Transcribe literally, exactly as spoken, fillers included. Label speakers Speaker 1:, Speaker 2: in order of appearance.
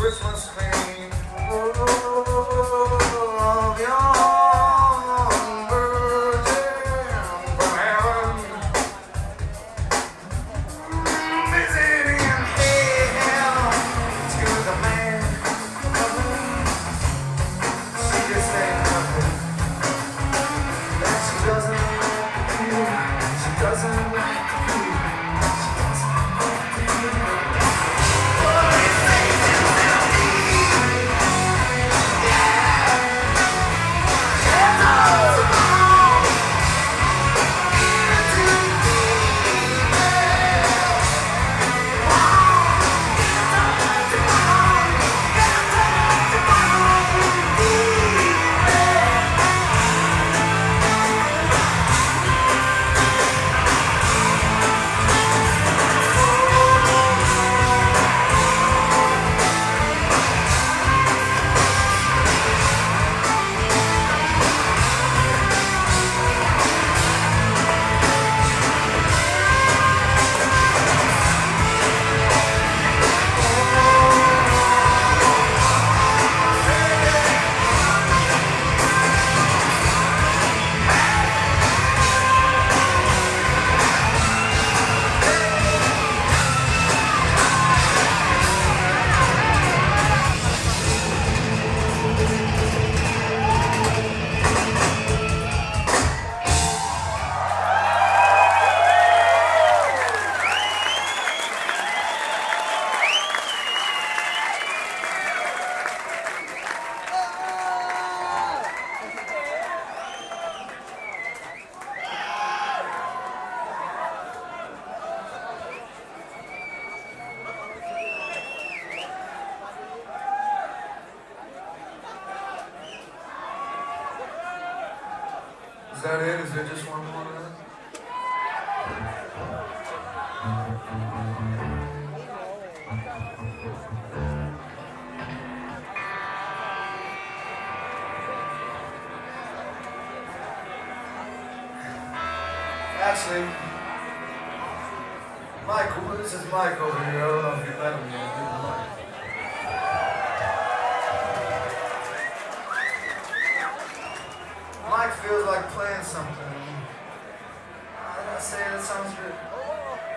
Speaker 1: Christmas queen of young virgin from heaven, visiting hell to the man. She just ain't nothing that she doesn't like to feel. She doesn't like to feel. She doesn't like to feel. Is that it? Is there just one more of that? Actually, Michael, this is Mike over here. I don't know if you met him yet. This is Mike. Mike feels like playing something. I gotta say, that sounds good.